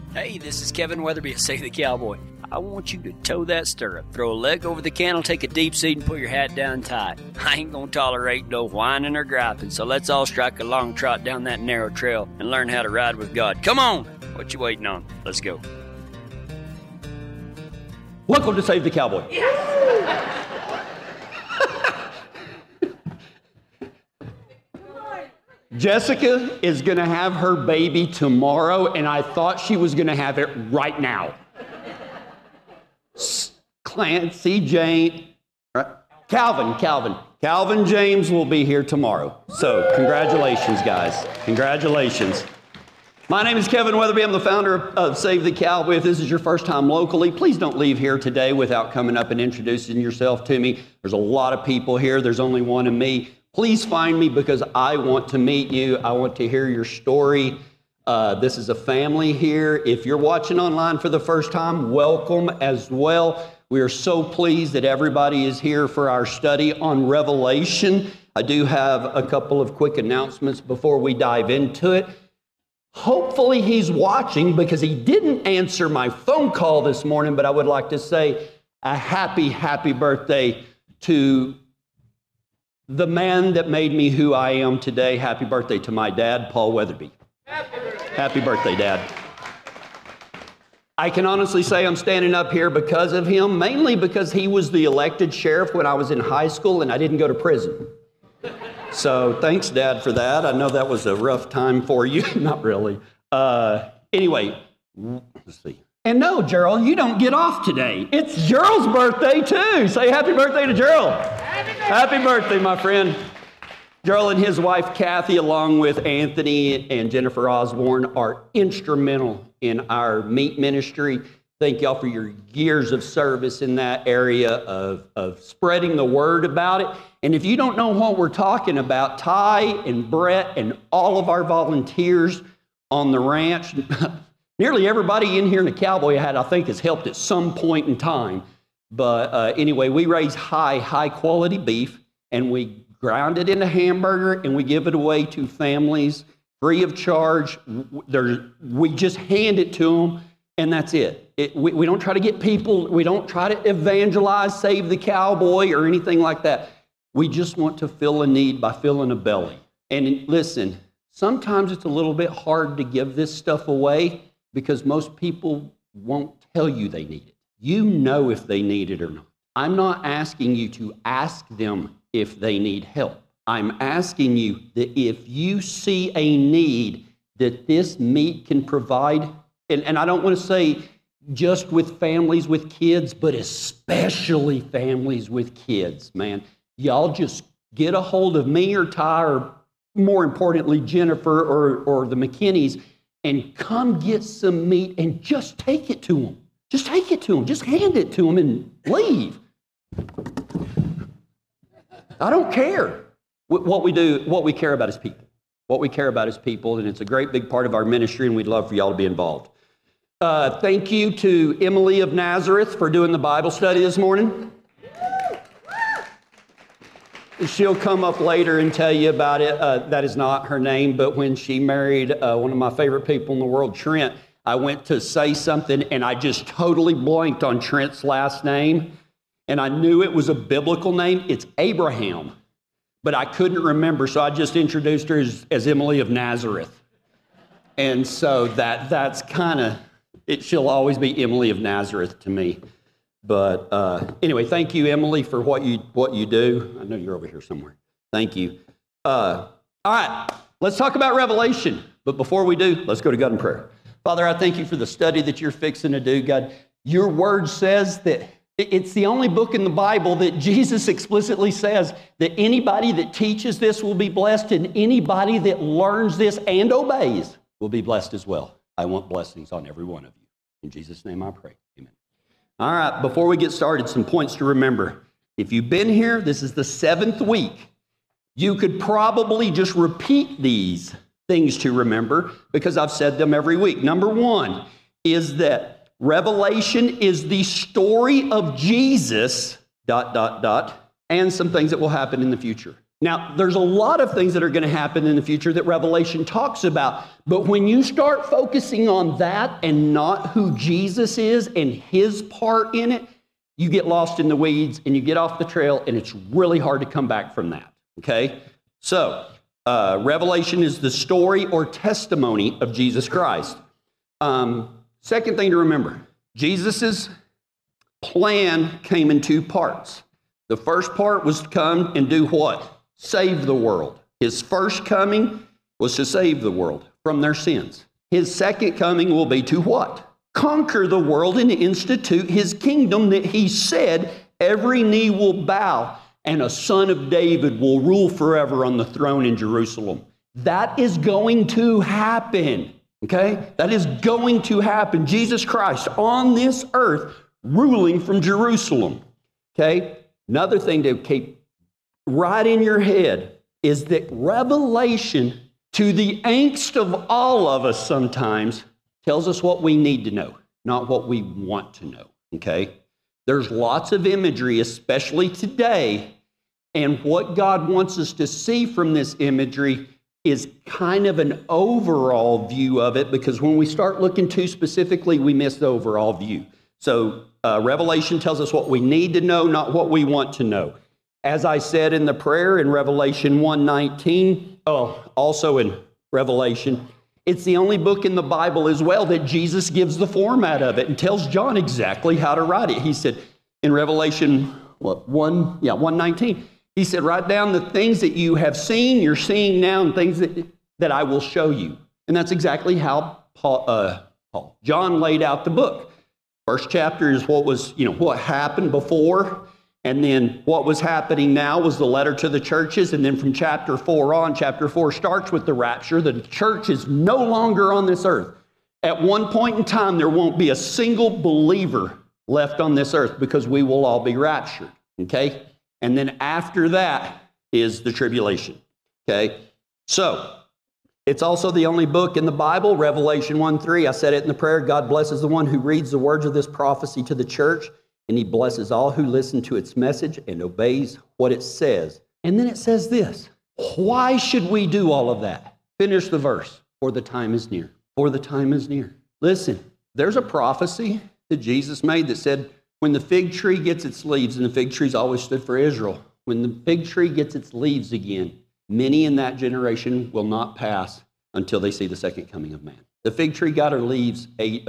Hey, this is Kevin Weatherby of Save the Cowboy. I want you to toe that stirrup, throw a leg over the cantle, take a deep seat, and put your hat down tight. I ain't gonna tolerate no whining or griping, so let's all strike a long trot down that narrow trail and learn how to ride with God. Come on! What you waiting on? Let's go. Welcome to Save the Cowboy. Jessica is going to have her baby tomorrow, and I thought she was going to have it right now. Clancy, Jane, Calvin James will be here tomorrow. So congratulations, guys. Congratulations. My name is Kevin Weatherby. I'm the founder of Save the Cowboy. If this is your first time locally, please don't leave here today without coming up and introducing yourself to me. There's a lot of people here. There's only one of me. Please find me because I want to meet you. I want to hear your story. This is a family here. If you're watching online for the first time, welcome as well. We are so pleased that everybody is here for our study on Revelation. I do have a couple of quick announcements before we dive into it. Hopefully he's watching because he didn't answer my phone call this morning, but I would like to say a happy birthday to the man that made me who I am today. Happy birthday to my dad, Paul Weatherby. Happy birthday, Dad. I can honestly say I'm standing up here because of him, mainly because he was the elected sheriff when I was in high school and I didn't go to prison. So thanks, Dad, for that. I know that was a rough time for you. Not really. Anyway, let's see. And no, Gerald, you don't get off today. It's Gerald's birthday, too. Say happy birthday to Gerald. Happy birthday, my friend. Gerald and his wife, Kathy, along with Anthony and Jennifer Osborne, are instrumental in our meat ministry. Thank y'all for your years of service in that area of spreading the word about it. And if you don't know what we're talking about, Ty and Brett and all of our volunteers on the ranch, nearly everybody in here in the Cowboy Hat, I think, has helped at some point in time. But anyway, we raise high quality beef, and we ground it into hamburger, and we give it away to families free of charge. We just hand it to them, and that's it. We don't try to get people, we don't try to evangelize, Save the Cowboy, or anything like that. We just want to fill a need by filling a belly. And listen, sometimes it's a little bit hard to give this stuff away because most people won't tell you they need it. You know if they need it or not. I'm not asking you to ask them if they need help. I'm asking you that if you see a need that this meat can provide, and I don't want to say just with families with kids, but especially families with kids, man. Y'all just get a hold of me or Ty, or more importantly, Jennifer or the McKinneys, and come get some meat and just take it to them. Just take it to them. Just hand it to them and leave. I don't care. What we do, what we care about is people. What we care about is people, and it's a great big part of our ministry, and we'd love for y'all to be involved. Thank you to Emily of Nazareth for doing the Bible study this morning. She'll come up later and tell you about it. That is not her name, but when she married one of my favorite people in the world, Trent, I went to say something, and I just totally blanked on Trent's last name. And I knew it was a biblical name. It's Abraham. But I couldn't remember, so I just introduced her as Emily of Nazareth. And so that's kind of, she'll always be Emily of Nazareth to me. But anyway, thank you, Emily, for what you do. I know you're over here somewhere. Thank you. All right, let's talk about Revelation. But before we do, let's go to God in prayer. Father, I thank you for the study that you're fixing to do, God. Your word says that it's the only book in the Bible that Jesus explicitly says that anybody that teaches this will be blessed, and anybody that learns this and obeys will be blessed as well. I want blessings on every one of you. In Jesus' name I pray. Amen. All right, before we get started, some points to remember. If you've been here, this is the 7th week. You could probably just repeat these things to remember because I've said them every week. Number 1 is that Revelation is the story of Jesus, and some things that will happen in the future. Now, there's a lot of things that are going to happen in the future that Revelation talks about, but when you start focusing on that and not who Jesus is and his part in it, you get lost in the weeds and you get off the trail, and it's really hard to come back from that, okay? So, Revelation is the story or testimony of Jesus Christ. Second thing to remember, Jesus' plan came in two parts. The first part was to come and do what? Save the world. His first coming was to save the world from their sins. His second coming will be to what? Conquer the world and institute his kingdom that he said every knee will bow and a son of David will rule forever on the throne in Jerusalem. That is going to happen, okay? That is going to happen. Jesus Christ on this earth ruling from Jerusalem, okay? Another thing to keep right in your head is that Revelation, to the angst of all of us sometimes, tells us what we need to know, not what we want to know, okay? There's lots of imagery, especially today, and what God wants us to see from this imagery is kind of an overall view of it, because when we start looking too specifically, we miss the overall view. So Revelation tells us what we need to know, not what we want to know. As I said in the prayer in Revelation 1:19, also in Revelation, it's the only book in the Bible as well that Jesus gives the format of it and tells John exactly how to write it. He said in Revelation 1:19, he said, write down the things that you have seen, you're seeing now, and things that I will show you. And that's exactly how John laid out the book. First chapter is what happened before. And then what was happening now was the letter to the churches. And then from chapter 4 on, chapter 4 starts with the rapture. The church is no longer on this earth. At one point in time, there won't be a single believer left on this earth because we will all be raptured, okay? And then after that is the tribulation, okay? So it's also the only book in the Bible, Revelation 1:3. I said it in the prayer, God blesses the one who reads the words of this prophecy to the church, and he blesses all who listen to its message and obeys what it says. And then it says this, why should we do all of that? Finish the verse, for the time is near. For the time is near. Listen, there's a prophecy that Jesus made that said, when the fig tree gets its leaves, and the fig tree's always stood for Israel, when the fig tree gets its leaves again, many in that generation will not pass until they see the second coming of man. The fig tree got her leaves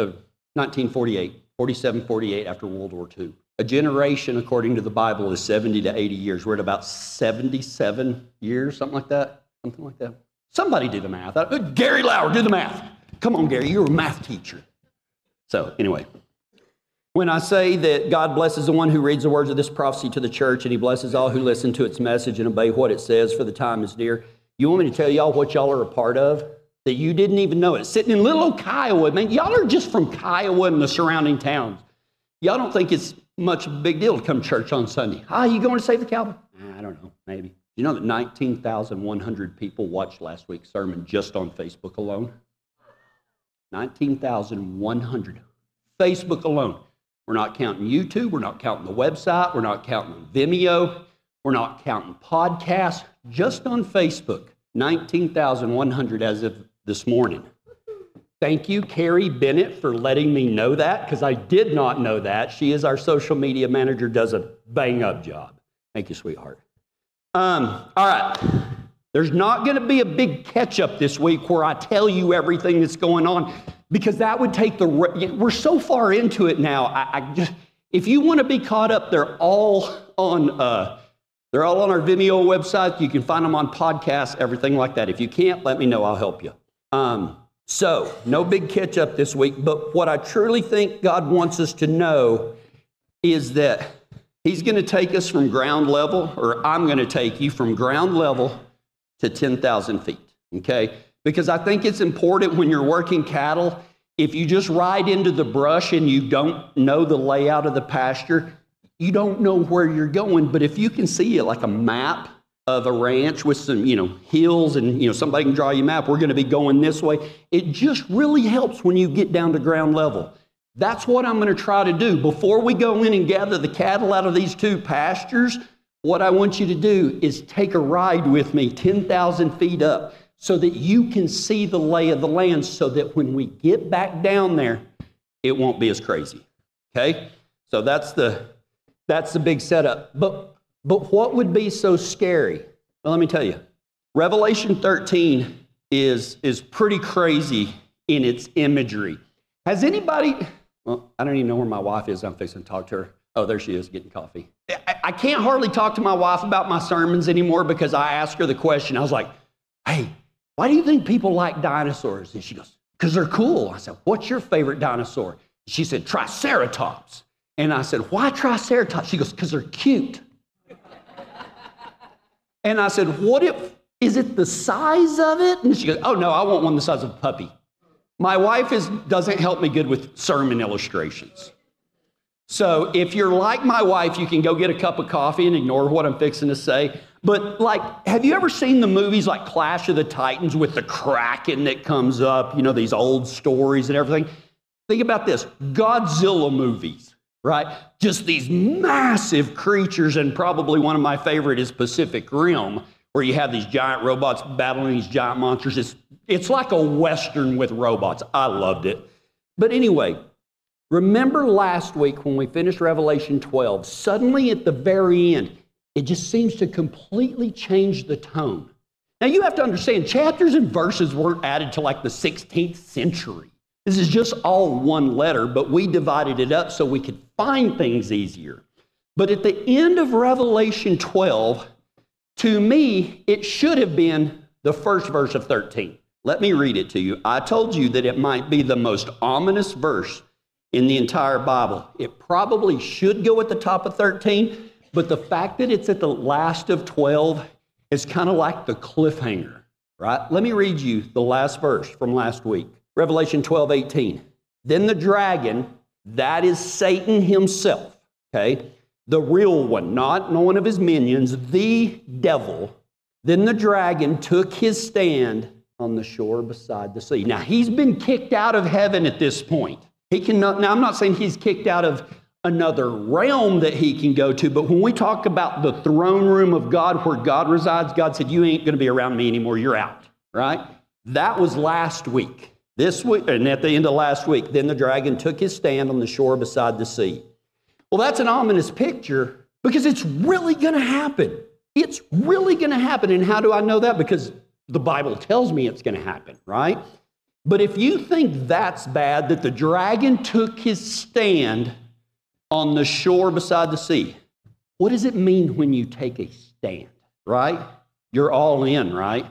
1948. 47, 48 after World War II. A generation, according to the Bible, is 70 to 80 years. We're at about 77 years, something like that. Something like that. Somebody do the math. Gary Lauer, do the math. Come on, Gary, you're a math teacher. So anyway, when I say that God blesses the one who reads the words of this prophecy to the church, and he blesses all who listen to its message and obey what it says, for the time is near, you want me to tell y'all what y'all are a part of? That you didn't even know it. Sitting in little old Kiowa, man, y'all are just from Kiowa and the surrounding towns. Y'all don't think it's much of a big deal to come to church on Sunday. You going to Save the Cowboy? I don't know, maybe. You know that 19,100 people watched last week's sermon just on Facebook alone? 19,100. Facebook alone. We're not counting YouTube. We're not counting the website. We're not counting Vimeo. We're not counting podcasts. Just on Facebook, 19,100 as of this morning. Thank you, Carrie Bennett, for letting me know that, because I did not know that. She is our social media manager, does a bang-up job. Thank you, sweetheart. All right. There's not going to be a big catch-up this week where I tell you everything that's going on, because that would take we're so far into it now. If you want to be caught up, they're all on our Vimeo website. You can find them on podcasts, everything like that. If you can't, let me know. I'll help you. So, no big catch-up this week, but what I truly think God wants us to know is that he's going to take us from ground level, or I'm going to take you from ground level to 10,000 feet, okay? Because I think it's important when you're working cattle, if you just ride into the brush and you don't know the layout of the pasture, you don't know where you're going. But if you can see it like a map of a ranch with some, hills, and, somebody can draw you a map, we're going to be going this way. It just really helps when you get down to ground level. That's what I'm going to try to do. Before we go in and gather the cattle out of these two pastures, what I want you to do is take a ride with me 10,000 feet up so that you can see the lay of the land so that when we get back down there, it won't be as crazy. Okay? So that's the big setup. But what would be so scary? Well, let me tell you. Revelation 13 is pretty crazy in its imagery. Has anybody, well, I don't even know where my wife is. I'm fixing to talk to her. Oh, there she is getting coffee. I can't hardly talk to my wife about my sermons anymore because I asked her the question. I was like, hey, why do you think people like dinosaurs? And she goes, because they're cool. I said, what's your favorite dinosaur? She said, Triceratops. And I said, why Triceratops? She goes, because they're cute. And I said, is it the size of it? And she goes, oh no, I want one the size of a puppy. My wife doesn't help me good with sermon illustrations. So if you're like my wife, you can go get a cup of coffee and ignore what I'm fixing to say. But like, have you ever seen the movies like Clash of the Titans with the Kraken that comes up, you know, these old stories and everything? Think about this, Godzilla movies, right? Just these massive creatures, and probably one of my favorite is Pacific Rim, where you have these giant robots battling these giant monsters. It's like a Western with robots. I loved it. But anyway, remember last week when we finished Revelation 12, suddenly at the very end, it just seems to completely change the tone. Now you have to understand, chapters and verses weren't added to like the 16th century. This is just all one letter, but we divided it up so we could find things easier. But at the end of Revelation 12, to me, it should have been the first verse of 13. Let me read it to you. I told you that it might be the most ominous verse in the entire Bible. It probably should go at the top of 13, but the fact that it's at the last of 12 is kind of like the cliffhanger, right? Let me read you the last verse from last week. Revelation 12:18. Then the dragon, that is Satan himself, okay? The real one, not one of his minions, the devil. Then the dragon took his stand on the shore beside the sea. Now, he's been kicked out of heaven at this point. Now, I'm not saying he's kicked out of another realm that he can go to, but when we talk about the throne room of God where God resides, God said, you ain't going to be around me anymore, you're out, right? That was last week. This week, and at the end of last week, then the dragon took his stand on the shore beside the sea. Well, that's an ominous picture because it's really going to happen. It's really going to happen. And how do I know that? Because the Bible tells me it's going to happen, right? But if you think that's bad, that the dragon took his stand on the shore beside the sea, what does it mean when you take a stand, right? You're all in, right?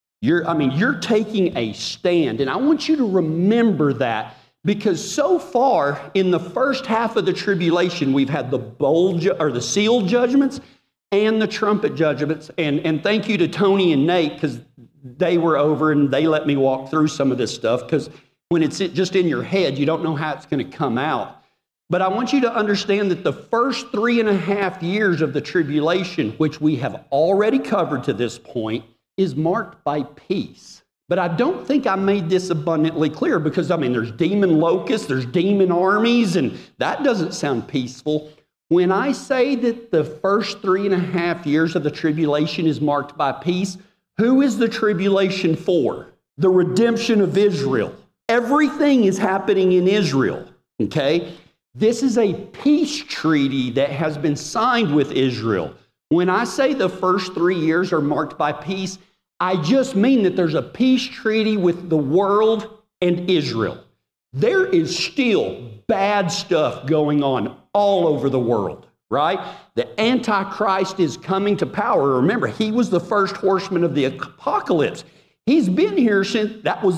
You're taking a stand. And I want you to remember that because so far in the first half of the tribulation, we've had the seal judgments and the trumpet judgments. And thank you to Tony and Nate because they were over and they let me walk through some of this stuff because when it's just in your head, you don't know how it's going to come out. But I want you to understand that the first 3.5 years of the tribulation, which we have already covered to this point, is marked by peace. But I don't think I made this abundantly clear because, there's demon locusts, there's demon armies, and that doesn't sound peaceful. When I say that the first 3.5 years of the tribulation is marked by peace, who is the tribulation for? The redemption of Israel. Everything is happening in Israel, okay? This is a peace treaty that has been signed with Israel. When I say the first 3 years are marked by peace, I just mean that there's a peace treaty with the world and Israel. There is still bad stuff going on all over the world, right? The Antichrist is coming to power. Remember, he was the first horseman of the apocalypse. He's been here since, that was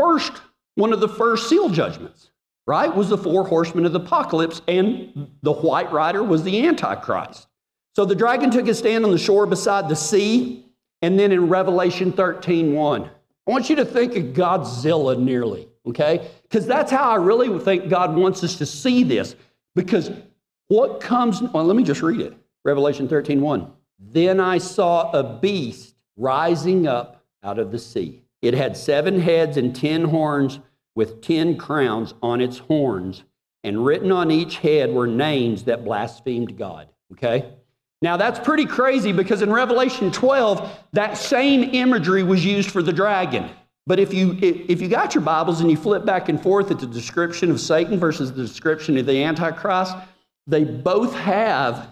one of the first seal judgments, right? Was the 4 horsemen of the apocalypse, and the white rider was the Antichrist. So the dragon took his stand on the shore beside the sea, and then in Revelation 13:1, I want you to think of Godzilla nearly, okay? Because that's how I really think God wants us to see this. Because what comes, let me just read it. Revelation 13:1. Then I saw a beast rising up out of the sea. It had 7 heads and 10 horns with 10 crowns on its horns, and written on each head were names that blasphemed God, okay? Now, that's pretty crazy because in Revelation 12, that same imagery was used for the dragon. But if you got your Bibles and you flip back and forth at the description of Satan versus the description of the Antichrist, they both have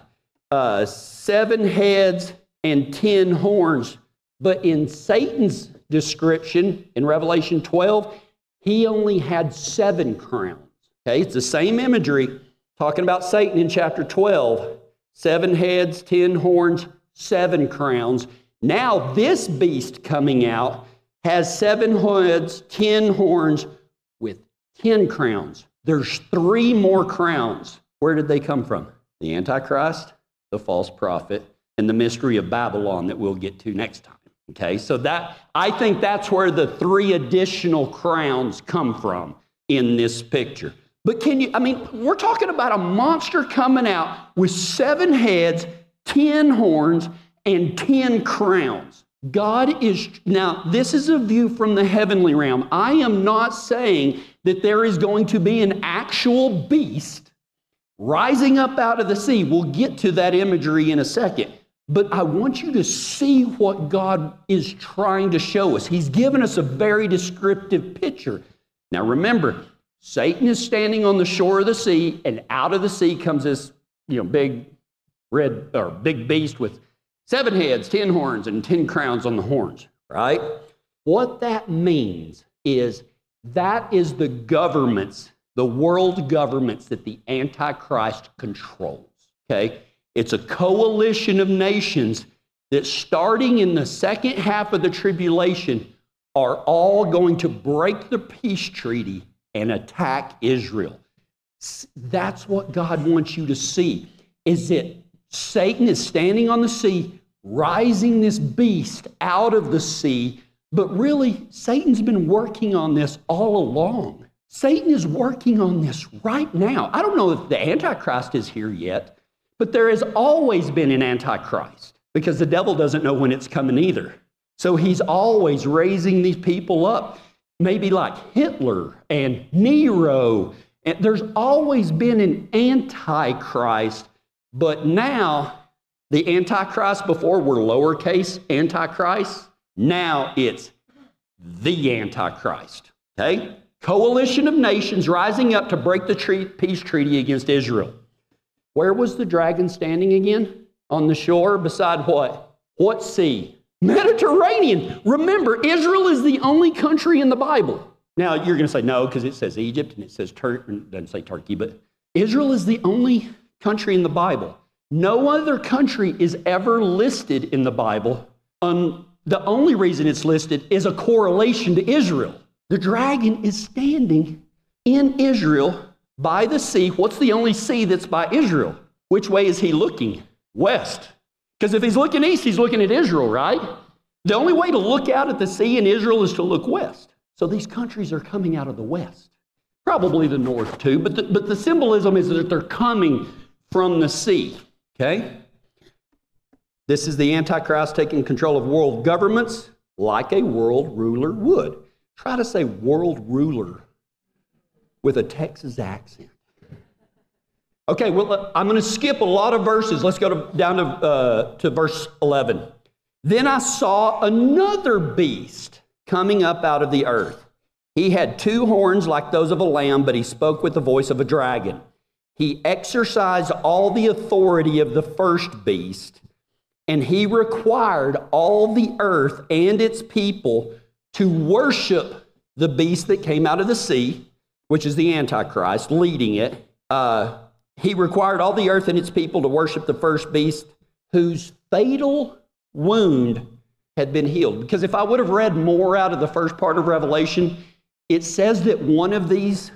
7 heads and 10 horns. But in Satan's description in Revelation 12, he only had 7 crowns. Okay, it's the same imagery talking about Satan in chapter 12. 7 heads, 10 horns, 7 crowns. Now this beast coming out has 7 heads, 10 horns with 10 crowns. There's 3 more crowns. Where did they come from? The Antichrist, the false prophet, and the mystery of Babylon that we'll get to next time. Okay, so I think that's where the 3 additional crowns come from in this picture. But we're talking about a monster coming out with 7 heads, 10 horns, and 10 crowns. Now, this is a view from the heavenly realm. I am not saying that there is going to be an actual beast rising up out of the sea. We'll get to that imagery in a second. But I want you to see what God is trying to show us. He's given us a very descriptive picture. Now, remember, Satan is standing on the shore of the sea, and out of the sea comes this, big beast with 7 heads, 10 horns, and 10 crowns on the horns, right? What that means is that is the governments, the world governments that the Antichrist controls, okay? It's a coalition of nations that starting in the second half of the tribulation are all going to break the peace treaty and attack Israel. That's what God wants you to see, is that Satan is standing on the sea, rising this beast out of the sea, but really, Satan's been working on this all along. Satan is working on this right now. I don't know if the Antichrist is here yet, but there has always been an Antichrist because the devil doesn't know when it's coming either. So he's always raising these people up. Maybe like Hitler and Nero. And there's always been an Antichrist, but now the Antichrist before were lowercase Antichrist. Now it's the Antichrist. Okay? Coalition of nations rising up to break the peace treaty against Israel. Where was the dragon standing again? On the shore beside what? What sea? Mediterranean. Remember, Israel is the only country in the Bible. Now, you're going to say no, because it says Egypt and it says Turkey. It doesn't say Turkey, but Israel is the only country in the Bible. No other country is ever listed in the Bible. The only reason it's listed is a correlation to Israel. The dragon is standing in Israel by the sea. What's the only sea that's by Israel? Which way is he looking? West. Because if he's looking east, he's looking at Israel, right? The only way to look out at the sea in Israel is to look west. So these countries are coming out of the west. Probably the north too, but the symbolism is that they're coming from the sea, okay? This is the Antichrist taking control of world governments like a world ruler would. Try to say world ruler with a Texas accent. Okay, well, I'm going to skip a lot of verses. Let's go down to verse 11. Then I saw another beast coming up out of the earth. He had 2 horns like those of a lamb, but he spoke with the voice of a dragon. He exercised all the authority of the first beast, and he required all the earth and its people to worship the beast that came out of the sea, which is the Antichrist, leading it. He required all the earth and its people to worship the first beast whose fatal wound had been healed. Because if I would have read more out of the first part of Revelation, it says that one of these,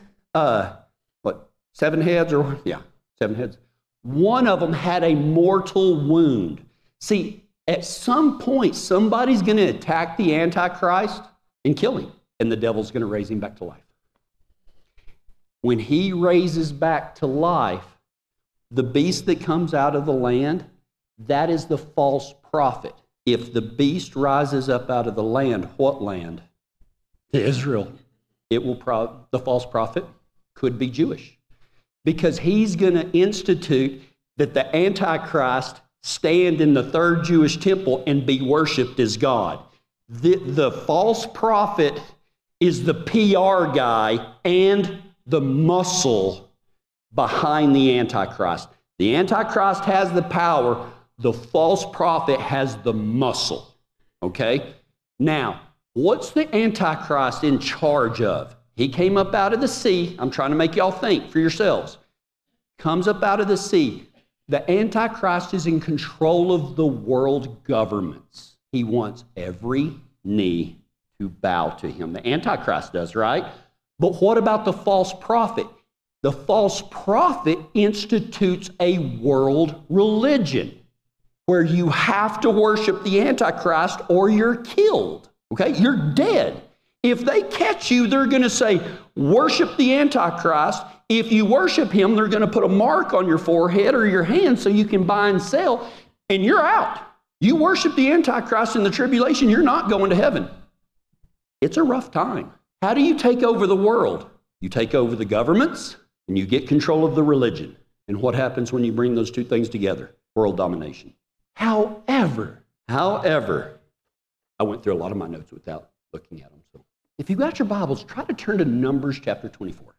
7 heads or, 7 heads. One of them had a mortal wound. See, at some point, somebody's going to attack the Antichrist and kill him, and the devil's going to raise him back to life. When he raises back to life, the beast that comes out of the land, that is the false prophet. If the beast rises up out of the land, what land? Israel. It will the false prophet could be Jewish, because he's going to institute that the Antichrist stand in the third Jewish temple and be worshiped as God. The false prophet is the PR guy and the muscle behind the Antichrist. The Antichrist has the power. The false prophet has the muscle. Okay? Now, what's the Antichrist in charge of? He came up out of the sea. I'm trying to make y'all think for yourselves. Comes up out of the sea. The Antichrist is in control of the world governments. He wants every knee to bow to him. The Antichrist does, right? But what about the false prophet? The false prophet institutes a world religion where you have to worship the Antichrist or you're killed. Okay? You're dead. If they catch you, they're going to say, worship the Antichrist. If you worship him, they're going to put a mark on your forehead or your hand so you can buy and sell, and you're out. You worship the Antichrist in the tribulation, you're not going to heaven. It's a rough time. How do you take over the world? You take over the governments, and you get control of the religion. And what happens when you bring those two things together? World domination. However, I went through a lot of my notes without looking at them. So if you've got your Bibles, try to turn to Numbers chapter 24.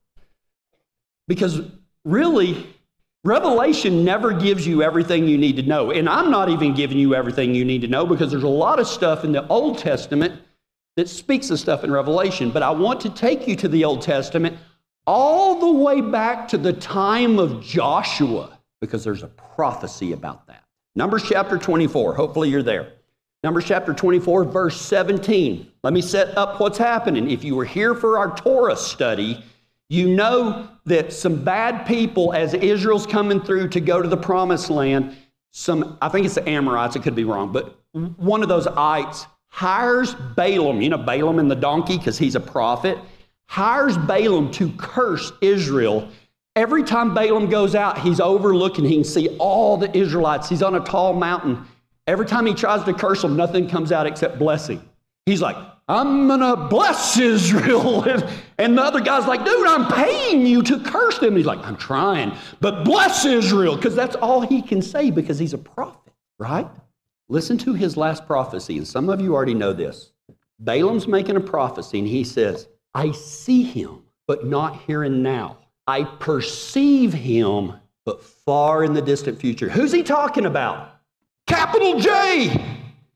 Because really, Revelation never gives you everything you need to know. And I'm not even giving you everything you need to know because there's a lot of stuff in the Old Testament that speaks of stuff in Revelation. But I want to take you to the Old Testament all the way back to the time of Joshua because there's a prophecy about that. Numbers chapter 24. Hopefully you're there. Numbers chapter 24, verse 17. Let me set up what's happening. If you were here for our Torah study, you know that some bad people, as Israel's coming through to go to the promised land, I think it's the Amorites, it could be wrong, but one of those ites hires Balaam, you know Balaam and the donkey because he's a prophet, hires Balaam to curse Israel. Every time Balaam goes out, he's overlooking, he can see all the Israelites. He's on a tall mountain. Every time he tries to curse them, nothing comes out except blessing. He's like, I'm going to bless Israel. And the other guy's like, dude, I'm paying you to curse them. He's like, I'm trying, but bless Israel, because that's all he can say because he's a prophet, right? Listen to his last prophecy, and some of you already know this. Balaam's making a prophecy, and he says, I see him, but not here and now. I perceive him, but far in the distant future. Who's he talking about? Capital J,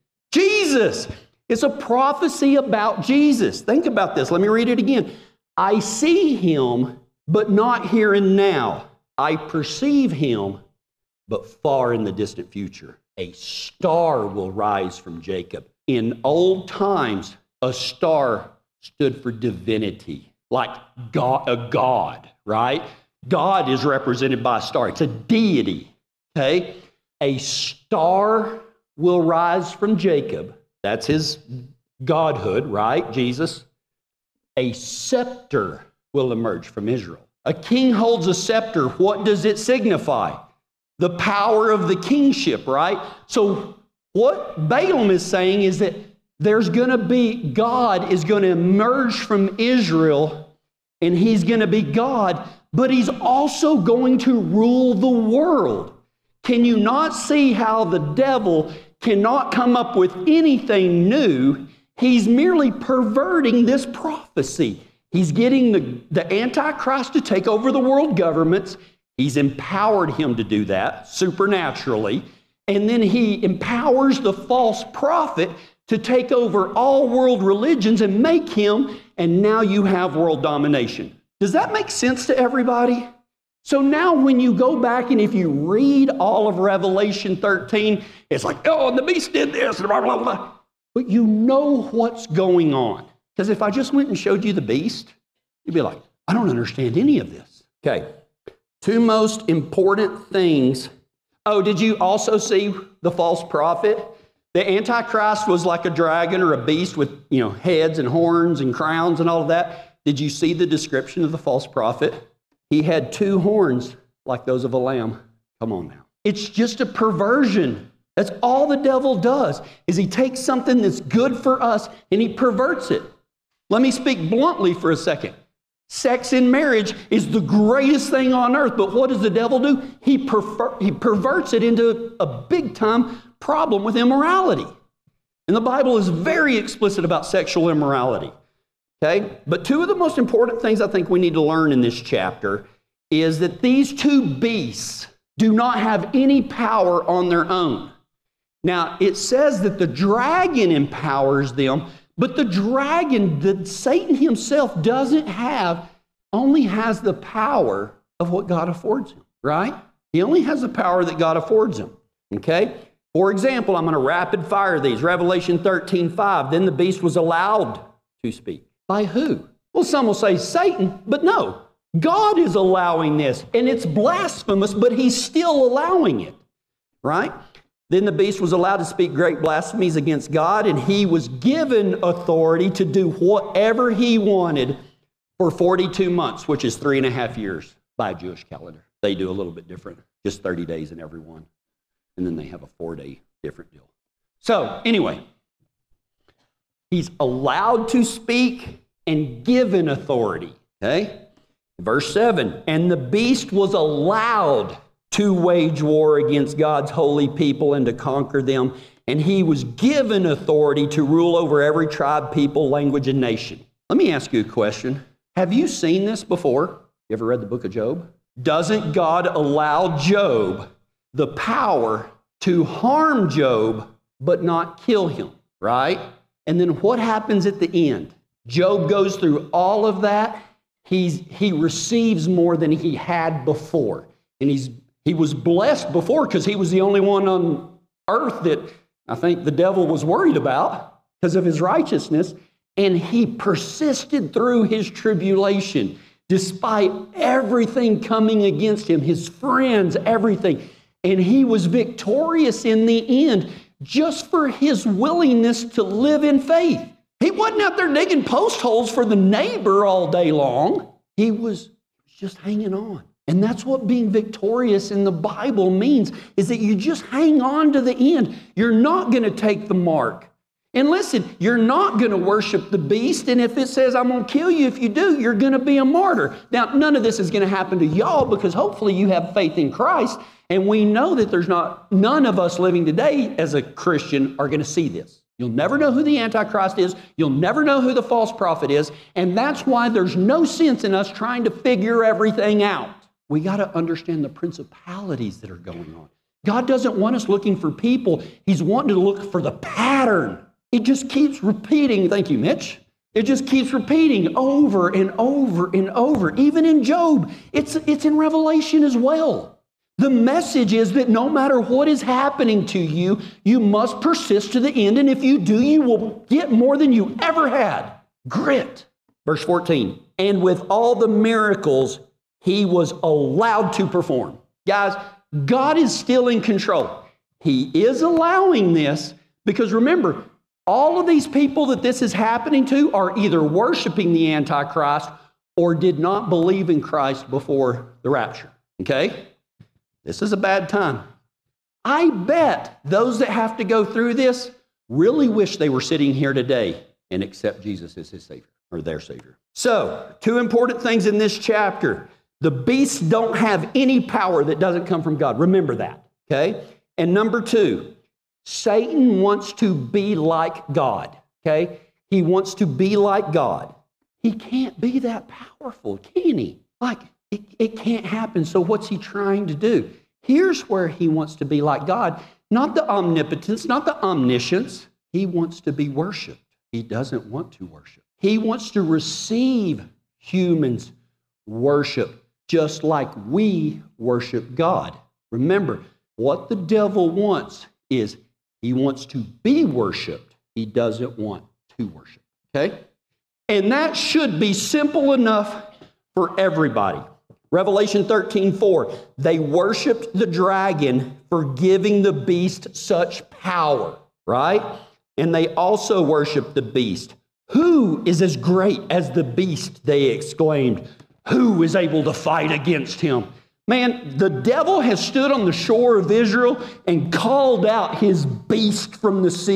Jesus. It's a prophecy about Jesus. Think about this. Let me read it again. I see him, but not here and now. I perceive him, but far in the distant future. A star will rise from Jacob. In old times, a star stood for divinity, like God, a god, right? God is represented by a star. It's a deity, okay? A star will rise from Jacob. That's his godhood, right? Jesus. A scepter will emerge from Israel. A king holds a scepter. What does it signify? The power of the kingship, right? So what Balaam is saying is that God is going to emerge from Israel, and he's going to be God, but he's also going to rule the world. Can you not see how the devil cannot come up with anything new? He's merely perverting this prophecy. He's getting the Antichrist to take over the world governments. He's empowered him to do that supernaturally. And then he empowers the false prophet to take over all world religions and make him, and now you have world domination. Does that make sense to everybody? So now when you go back and if you read all of Revelation 13, it's like, oh, and the beast did this, blah, blah, blah. But you know what's going on. Because if I just went and showed you the beast, you'd be like, I don't understand any of this. Okay, two most important things. Oh, did you also see the false prophet? The Antichrist was like a dragon or a beast with, heads and horns and crowns and all of that. Did you see the description of the false prophet? He had two horns like those of a lamb. Come on now. It's just a perversion. That's all the devil does, is he takes something that's good for us and he perverts it. Let me speak bluntly for a second. Sex in marriage is the greatest thing on earth, but what does the devil do? He perverts it into a big-time problem with immorality. And the Bible is very explicit about sexual immorality. Okay? But two of the most important things I think we need to learn in this chapter is that these two beasts do not have any power on their own. Now, it says that the dragon empowers them, but the dragon that Satan himself doesn't have, only has the power of what God affords him, right? He only has the power that God affords him, okay? For example, I'm going to rapid fire these. Revelation 13:5, then the beast was allowed to speak. By who? Well, some will say Satan, but no. God is allowing this, and it's blasphemous, but he's still allowing it, right? Then the beast was allowed to speak great blasphemies against God, and he was given authority to do whatever he wanted for 42 months, which is 3.5 years by a Jewish calendar. They do a little bit different, just 30 days in every one. And then they have a 4-day different deal. So, anyway, he's allowed to speak and given authority, okay? Verse 7, and the beast was allowed to wage war against God's holy people and to conquer them. And he was given authority to rule over every tribe, people, language, and nation. Let me ask you a question. Have you seen this before? You ever read the book of Job? Doesn't God allow Job the power to harm Job but not kill him, right? And then what happens at the end? Job goes through all of that. He receives more than he had before. And he was blessed before because he was the only one on earth that I think the devil was worried about because of his righteousness. And he persisted through his tribulation despite everything coming against him, his friends, everything. And he was victorious in the end just for his willingness to live in faith. He wasn't out there digging post holes for the neighbor all day long. He was just hanging on. And that's what being victorious in the Bible means, is that you just hang on to the end. You're not going to take the mark. And listen, you're not going to worship the beast. And if it says, I'm going to kill you if you do, you're going to be a martyr. Now, none of this is going to happen to y'all because hopefully you have faith in Christ. And we know that none of us living today as a Christian are going to see this. You'll never know who the Antichrist is. You'll never know who the false prophet is. And that's why there's no sense in us trying to figure everything out. We got to understand the principalities that are going on. God doesn't want us looking for people. He's wanting to look for the pattern. It just keeps repeating. Thank you, Mitch. It just keeps repeating over and over and over. Even in Job, it's in Revelation as well. The message is that no matter what is happening to you, you must persist to the end. And if you do, you will get more than you ever had. Grit. Verse 14. And with all the miracles he was allowed to perform. Guys, God is still in control. He is allowing this because remember, all of these people that this is happening to are either worshiping the Antichrist or did not believe in Christ before the rapture. Okay? This is a bad time. I bet those that have to go through this really wish they were sitting here today and accept Jesus as his Savior or their Savior. So, two important things in this chapter. The beasts don't have any power that doesn't come from God. Remember that, okay? And number two, Satan wants to be like God, okay? He wants to be like God. He can't be that powerful, can he? Like, it can't happen. So what's he trying to do? Here's where he wants to be like God. Not the omnipotence, not the omniscience. He wants to be worshiped. He doesn't want to worship. He wants to receive humans' worship just like we worship God. Remember, what the devil wants is he wants to be worshiped. He doesn't want to worship. Okay? And that should be simple enough for everybody. Revelation 13:4, they worshiped the dragon for giving the beast such power, right? And they also worshiped the beast. Who is as great as the beast, they exclaimed. Who is able to fight against him? Man, the devil has stood on the shore of Israel and called out his beast from the sea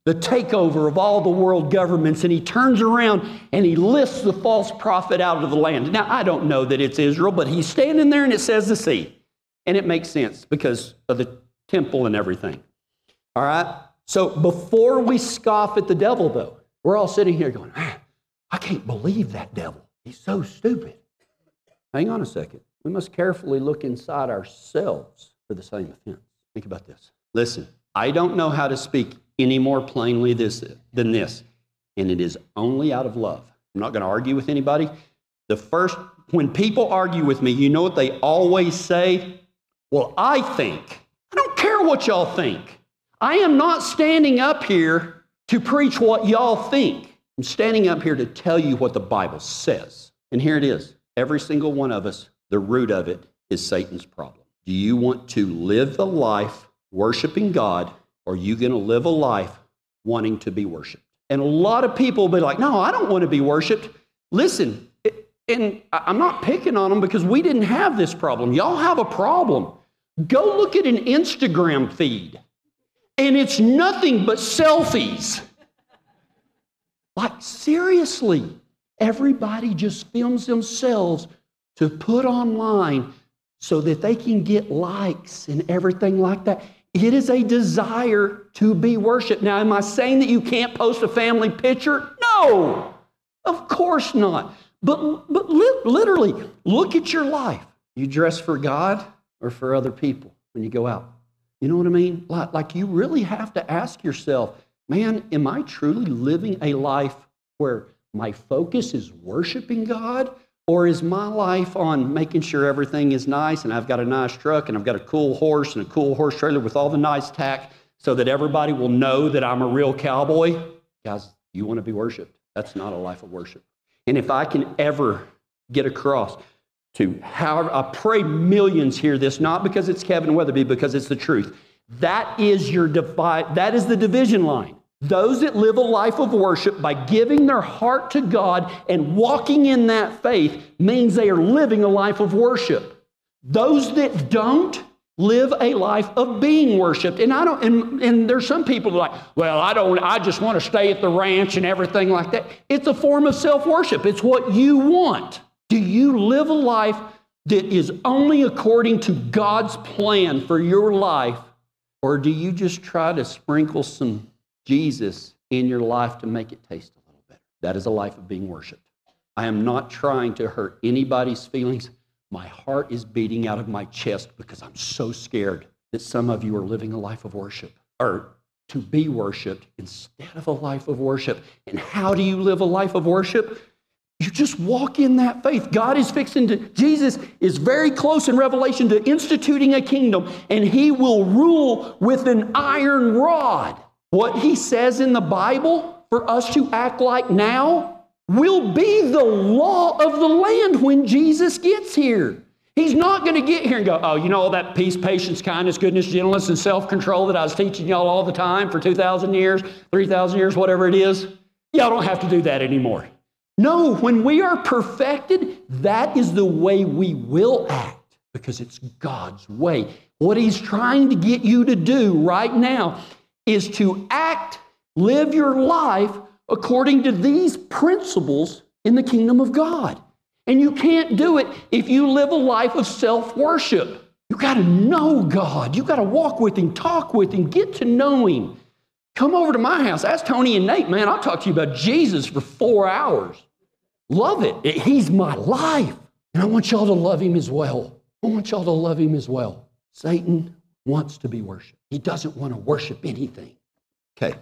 the takeover of all the world governments, and he turns around and he lifts the false prophet out of the land. Now, I don't know that it's Israel, but he's standing there and it says the sea. And it makes sense because of the temple and everything. All right? So before we scoff at the devil, though, we're all sitting here going, I can't believe that devil. He's so stupid. Hang on a second. We must carefully look inside ourselves for the same offense. Think about this. Listen, I don't know how to speak any more plainly than this, and it is only out of love. I'm not going to argue with anybody. When people argue with me, you know what they always say? Well, I think. I don't care what y'all think. I am not standing up here to preach what y'all think. I'm standing up here to tell you what the Bible says. And here it is. Every single one of us, the root of it is Satan's problem. Do you want to live the life worshiping God, or are you going to live a life wanting to be worshiped? And a lot of people will be like, no, I don't want to be worshiped. Listen, and I'm not picking on them because we didn't have this problem. Y'all have a problem. Go look at an Instagram feed, and it's nothing but selfies. Like, seriously, everybody just films themselves to put online so that they can get likes and everything like that. It is a desire to be worshiped. Now, am I saying that you can't post a family picture? No, of course not. But literally, look at your life. You dress for God or for other people when you go out? You know what I mean? Like you really have to ask yourself, man, am I truly living a life where my focus is worshiping God? Or is my life on making sure everything is nice and I've got a nice truck and I've got a cool horse and a cool horse trailer with all the nice tack so that everybody will know that I'm a real cowboy? Guys, you want to be worshiped. That's not a life of worship. And if I can ever get across to I pray millions hear this, not because it's Kevin Weatherby, because it's the truth. That is the division line. Those that live a life of worship by giving their heart to God and walking in that faith means they are living a life of worship. Those that don't live a life of being worshiped. And there's some people that are like, well, I just want to stay at the ranch and everything like that. It's a form of self-worship. It's what you want. Do you live a life that is only according to God's plan for your life? Or do you just try to sprinkle some Jesus in your life to make it taste a little better? That is a life of being worshiped. I am not trying to hurt anybody's feelings. My heart is beating out of my chest because I'm so scared that some of you are living a life of worship, or to be worshiped instead of a life of worship. And how do you live a life of worship? You just walk in that faith. Jesus is very close in Revelation to instituting a kingdom, and he will rule with an iron rod. What he says in the Bible for us to act like now will be the law of the land when Jesus gets here. He's not going to get here and go, oh, you know all that peace, patience, kindness, goodness, gentleness, and self-control that I was teaching y'all all the time for 2,000 years, 3,000 years, whatever it is. Y'all don't have to do that anymore. No, when we are perfected, that is the way we will act because it's God's way. What he's trying to get you to do right now is to live your life according to these principles in the kingdom of God. And you can't do it if you live a life of self-worship. You got to know God. You got to walk with him, talk with him, get to know him. Come over to my house. Ask Tony and Nate, man, I'll talk to you about Jesus for 4 hours. Love it. He's my life. And I want y'all to love him as well. I want y'all to love him as well. Satan wants to be worshiped. He doesn't want to worship anything. Okay,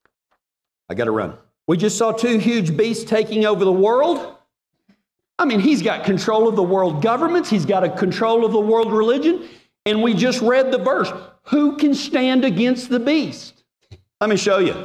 I got to run. We just saw 2 huge beasts taking over the world. I mean, he's got control of the world governments. He's got a control of the world religion. And we just read the verse. Who can stand against the beast? Let me show you.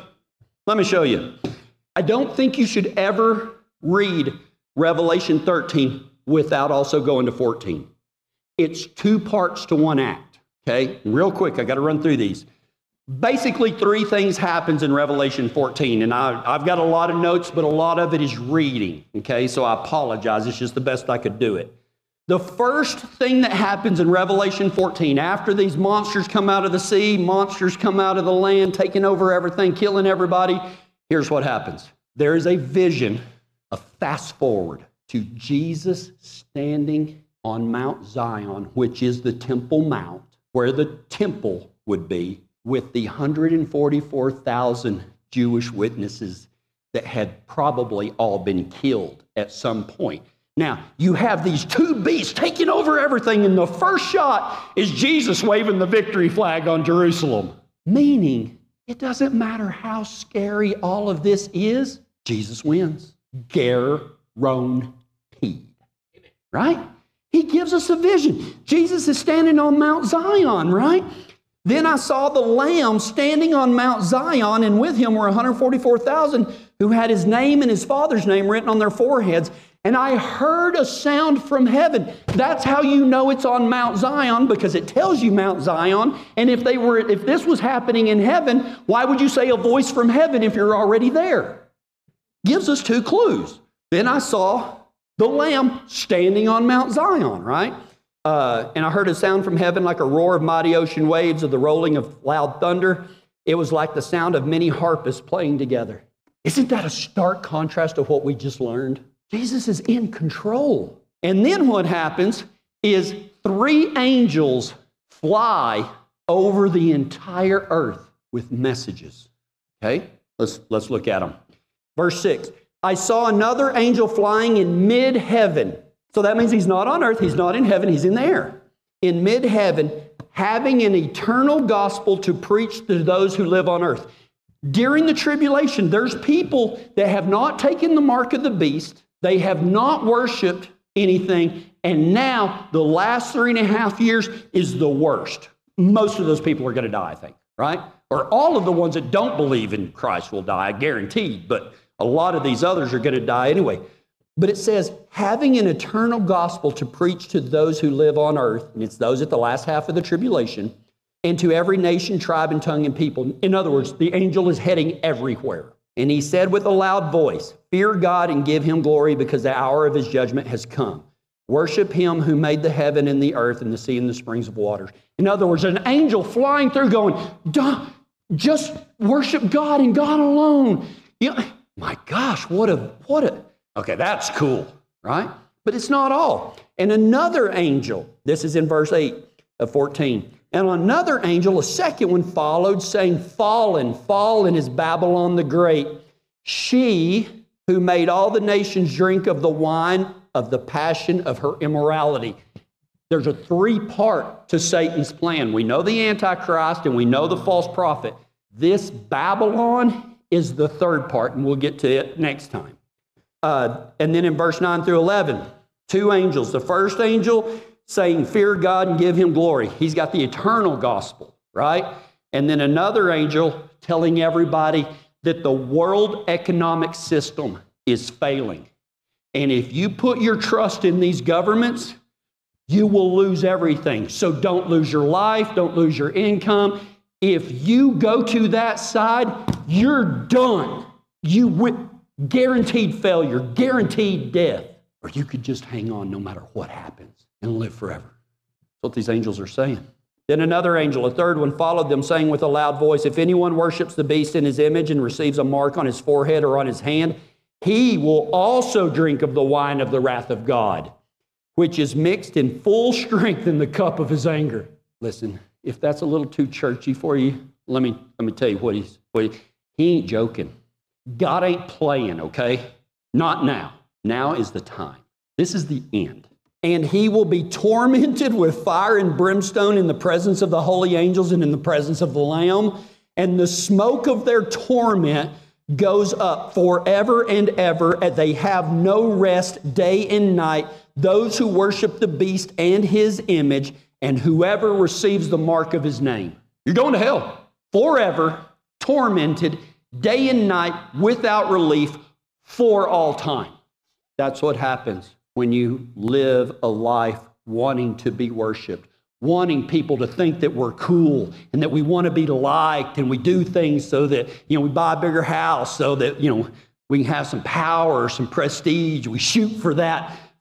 I don't think you should ever read Revelation 13 without also going to 14. It's 2 parts to 1 act. Okay, real quick, I got to run through these. Basically, 3 things happens in Revelation 14, and I've got a lot of notes, but a lot of it is reading. Okay, so I apologize. It's just the best I could do it. The first thing that happens in Revelation 14, after these monsters come out of the sea, monsters come out of the land, taking over everything, killing everybody, here's what happens. There is a vision, a fast forward to Jesus standing on Mount Zion, which is the Temple Mount, where the temple would be, with the 144,000 Jewish witnesses that had probably all been killed at some point. Now, you have these two beasts taking over everything, and the first shot is Jesus waving the victory flag on Jerusalem. Meaning, it doesn't matter how scary all of this is, Jesus wins. Guaranteed. Right? He gives us a vision. Jesus is standing on Mount Zion, right? Then I saw the Lamb standing on Mount Zion, and with him were 144,000 who had his name and his Father's name written on their foreheads. And I heard a sound from heaven. That's how you know it's on Mount Zion, because it tells you Mount Zion. And if this was happening in heaven, why would you say a voice from heaven if you're already there? Gives us two clues. Then I saw the Lamb standing on Mount Zion, right? And I heard a sound from heaven like a roar of mighty ocean waves, of the rolling of loud thunder. It was like the sound of many harpists playing together. Isn't that a stark contrast to what we just learned? Jesus is in control. And then what happens is 3 angels fly over the entire earth with messages. Okay? Let's look at them. Verse 6. I saw another angel flying in mid-heaven. So that means he's not on earth, he's not in heaven, he's in the air. In mid-heaven, having an eternal gospel to preach to those who live on earth. During the tribulation, there's people that have not taken the mark of the beast. They have not worshiped anything. And now the last 3.5 years is the worst. Most of those people are going to die, I think, right? Or all of the ones that don't believe in Christ will die, guaranteed. But a lot of these others are going to die anyway. But it says, having an eternal gospel to preach to those who live on earth, and it's those at the last half of the tribulation, and to every nation, tribe, and tongue, and people. In other words, the angel is heading everywhere. And he said with a loud voice, fear God and give him glory, because the hour of his judgment has come. Worship him who made the heaven and the earth and the sea and the springs of waters. In other words, an angel flying through going, just worship God and God alone. You know, my gosh, what a, okay, that's cool, right? But it's not all. And another angel, this is in verse 8 of 14, and another angel, a second one, followed, saying, fallen, fallen is Babylon the Great, she who made all the nations drink of the wine of the passion of her immorality. There's a 3-part to Satan's plan. We know the Antichrist and we know the false prophet. This Babylon is the 3rd part, and we'll get to it next time. And then in verse 9 through 11, 2 angels. The first angel saying, fear God and give him glory. He's got the eternal gospel, right? And then another angel telling everybody that the world economic system is failing. And if you put your trust in these governments, you will lose everything. So don't lose your life, don't lose your income. If you go to that side, you're done. Guaranteed failure, guaranteed death. Or you could just hang on no matter what happens and live forever. That's what these angels are saying. Then another angel, a 3rd one, followed them, saying with a loud voice, if anyone worships the beast in his image and receives a mark on his forehead or on his hand, he will also drink of the wine of the wrath of God, which is mixed in full strength in the cup of his anger. Listen, if that's a little too churchy for you, let me tell you what he ain't joking. God ain't playing, okay? Not now. Now is the time. This is the end. And he will be tormented with fire and brimstone in the presence of the holy angels and in the presence of the Lamb. And the smoke of their torment goes up forever and ever, and they have no rest day and night, those who worship the beast and his image, and whoever receives the mark of his name. You're going to hell. Forever, tormented, day and night, without relief, for all time. That's what happens when you live a life wanting to be worshiped, wanting people to think that we're cool and that we want to be liked, and we do things so that, we buy a bigger house so that, we can have some power, some prestige. We shoot for that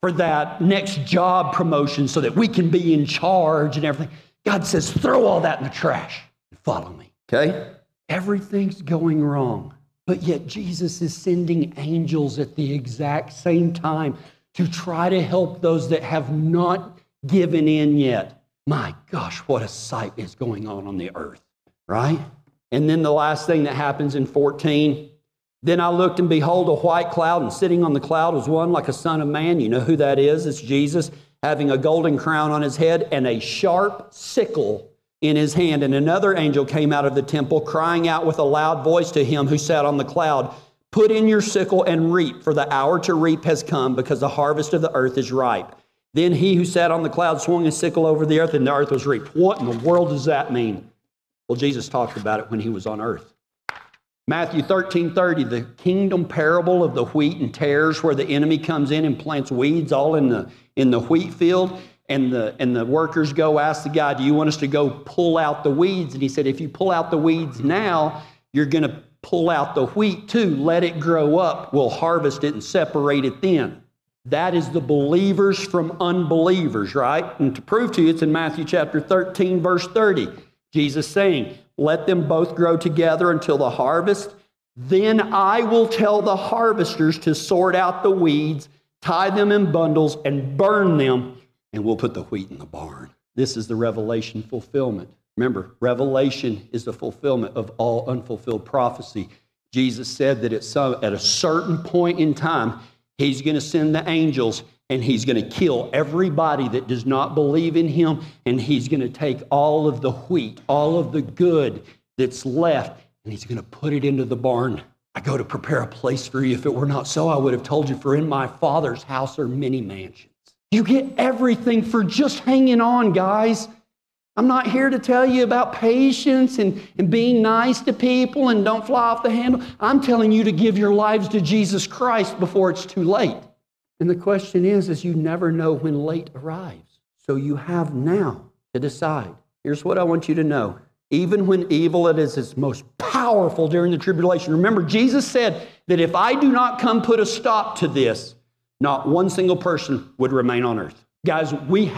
for that next job promotion so that we can be in charge and everything. God says, throw all that in the trash and follow me. Okay? Everything's going wrong. But yet Jesus is sending angels at the exact same time to try to help those that have not given in yet. My gosh, what a sight is going on the earth, right? And then the last thing that happens in 14, then I looked and behold a white cloud, and sitting on the cloud was one like a son of man. You know who that is? It's Jesus, having a golden crown on his head and a sharp sickle in his hand. And another angel came out of the temple, crying out with a loud voice to him who sat on the cloud, put in your sickle and reap, for the hour to reap has come, because the harvest of the earth is ripe. Then he who sat on the cloud swung his sickle over the earth, and the earth was reaped. What in the world does that mean? Well, Jesus talked about it when he was on earth. Matthew 13:30, the kingdom parable of the wheat and tares, where the enemy comes in and plants weeds all in the wheat field. And the workers go ask the guy, do you want us to go pull out the weeds? And he said, if you pull out the weeds now, you're going to pull out the wheat too. Let it grow up. We'll harvest it and separate it then. That is the believers from unbelievers, right? And to prove to you, it's in Matthew chapter 13, verse 30. Jesus saying, let them both grow together until the harvest. Then I will tell the harvesters to sort out the weeds, tie them in bundles, and burn them, and we'll put the wheat in the barn. This is the Revelation fulfillment. Remember, Revelation is the fulfillment of all unfulfilled prophecy. Jesus said that at a certain point in time, he's going to send the angels, and he's going to kill everybody that does not believe in him, and he's going to take all of the wheat, all of the good that's left, and he's going to put it into the barn. I go to prepare a place for you. If it were not so, I would have told you, for in my Father's house are many mansions. You get everything for just hanging on, guys. I'm not here to tell you about patience and being nice to people and don't fly off the handle. I'm telling you to give your lives to Jesus Christ before it's too late. And the question is you never know when late arrives. So you have now to decide. Here's what I want you to know. Even when evil is its most powerful during the tribulation. Remember, Jesus said that if I do not come put a stop to this, not one single person would remain on earth. Guys,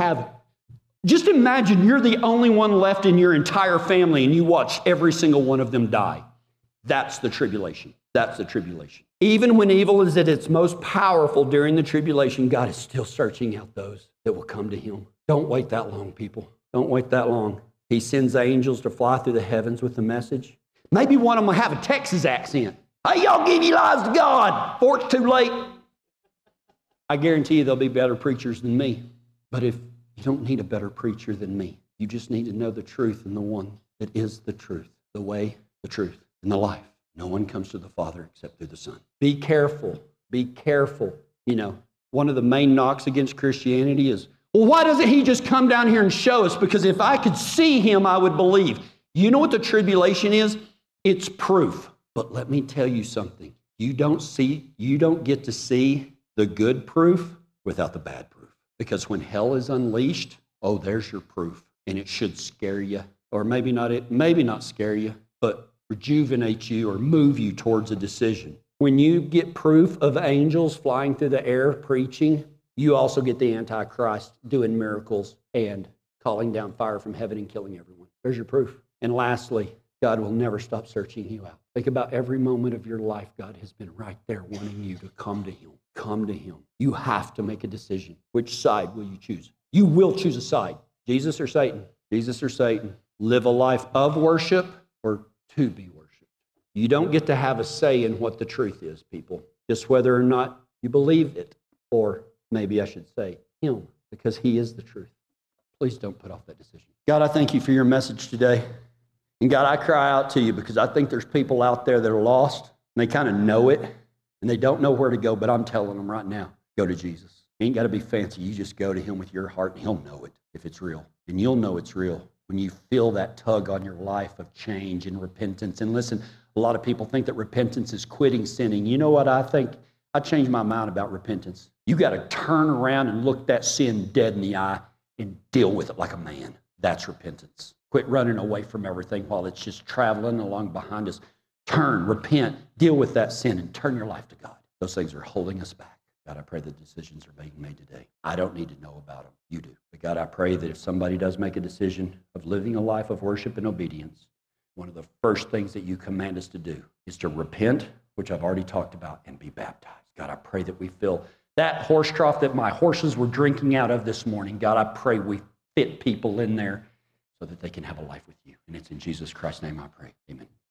just imagine you're the only one left in your entire family and you watch every single one of them die. That's the tribulation. That's the tribulation. Even when evil is at its most powerful during the tribulation, God is still searching out those that will come to him. Don't wait that long, people. Don't wait that long. He sends angels to fly through the heavens with the message. Maybe one of them will have a Texas accent. Hey, y'all give your lives to God before it's too late. I guarantee you there'll be better preachers than me. But if you don't need a better preacher than me, you just need to know the truth and the one that is the truth, the way, the truth, and the life. No one comes to the Father except through the Son. Be careful. Be careful. You know, one of the main knocks against Christianity is, well, why doesn't he just come down here and show us? Because if I could see him, I would believe. You know what the tribulation is? It's proof. But let me tell you something. You don't get to see the good proof without the bad proof. Because when hell is unleashed, oh, there's your proof. And it should scare you. Or maybe not scare you, but rejuvenate you or move you towards a decision. When you get proof of angels flying through the air preaching, you also get the Antichrist doing miracles and calling down fire from heaven and killing everyone. There's your proof. And lastly, God will never stop searching you out. Think about every moment of your life. God has been right there wanting you to come to him. Come to him. You have to make a decision. Which side will you choose? You will choose a side. Jesus or Satan? Jesus or Satan? Live a life of worship or to be worshiped. You don't get to have a say in what the truth is, people. Just whether or not you believe it, or maybe I should say him, because he is the truth. Please don't put off that decision. God, I thank you for your message today. And God, I cry out to you because I think there's people out there that are lost and they kind of know it and they don't know where to go, but I'm telling them right now, go to Jesus. You ain't got to be fancy. You just go to him with your heart and he'll know it if it's real. And you'll know it's real when you feel that tug on your life of change and repentance. And listen, a lot of people think that repentance is quitting sinning. You know what I think? I changed my mind about repentance. You got to turn around and look that sin dead in the eye and deal with it like a man. That's repentance. Quit running away from everything while it's just traveling along behind us. Turn, repent, deal with that sin, and turn your life to God. Those things are holding us back. God, I pray the decisions are being made today. I don't need to know about them. You do. But God, I pray that if somebody does make a decision of living a life of worship and obedience, one of the first things that you command us to do is to repent, which I've already talked about, and be baptized. God, I pray that we fill that horse trough that my horses were drinking out of this morning. God, I pray we fit people in there so that they can have a life with you. And it's in Jesus Christ's name I pray. Amen.